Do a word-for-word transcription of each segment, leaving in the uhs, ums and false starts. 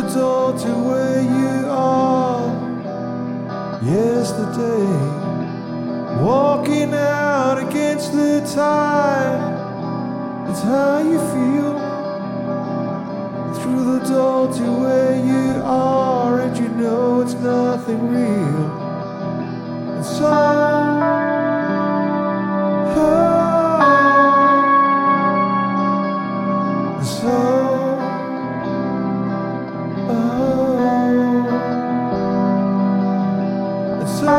door to where you are. Yesterday, walking out against the tide. It's how you feel. Through the door to where you are, and you know it's nothing real. And so, oh, and so, oh, and so.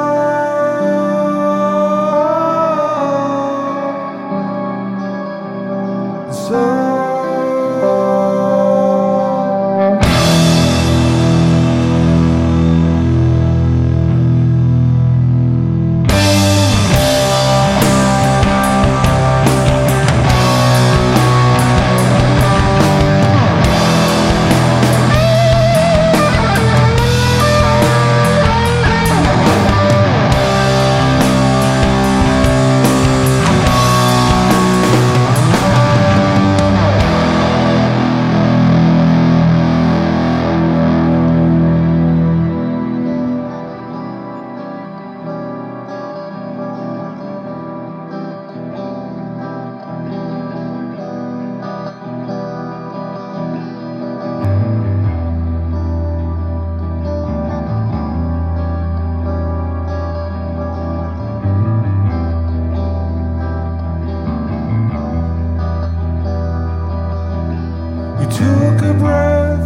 Took a breath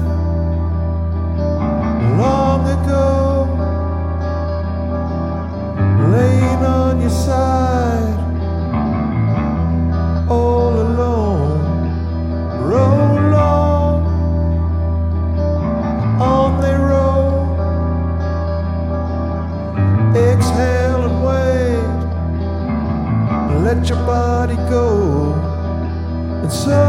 long ago, laying on your side, all alone. Roll on, on they roll. Exhale and wait, let your body go. And so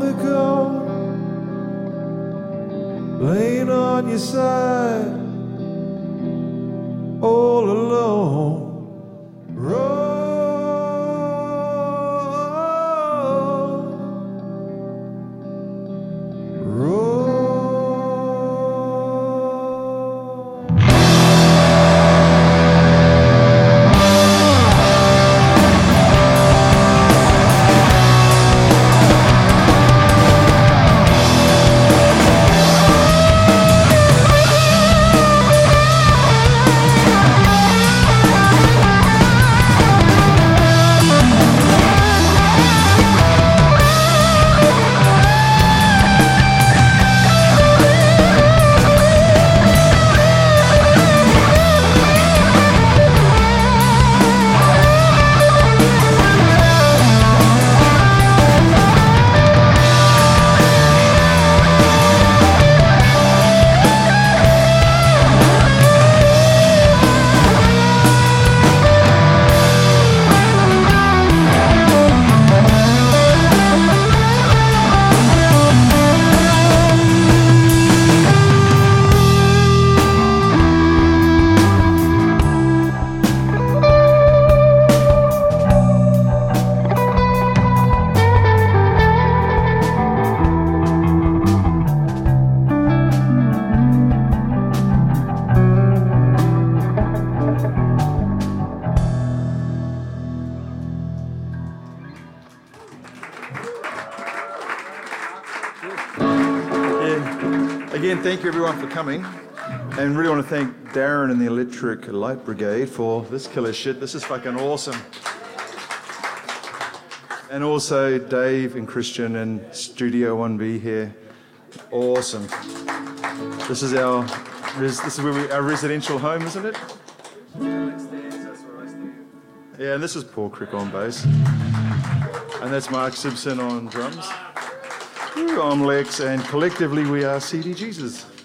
go, laying on your side, all alone. Roll. Again, thank you everyone for coming, and really want to thank Darren and the Electric Light Brigade for this killer shit. This is fucking awesome. And also Dave and Christian and Studio one B here. Awesome. This is our res- this is where we, our residential home, isn't it? Yeah, and this is Paul Crick on bass. And that's Mark Simpson on drums. I'm Lex, and collectively we are C D Jesus.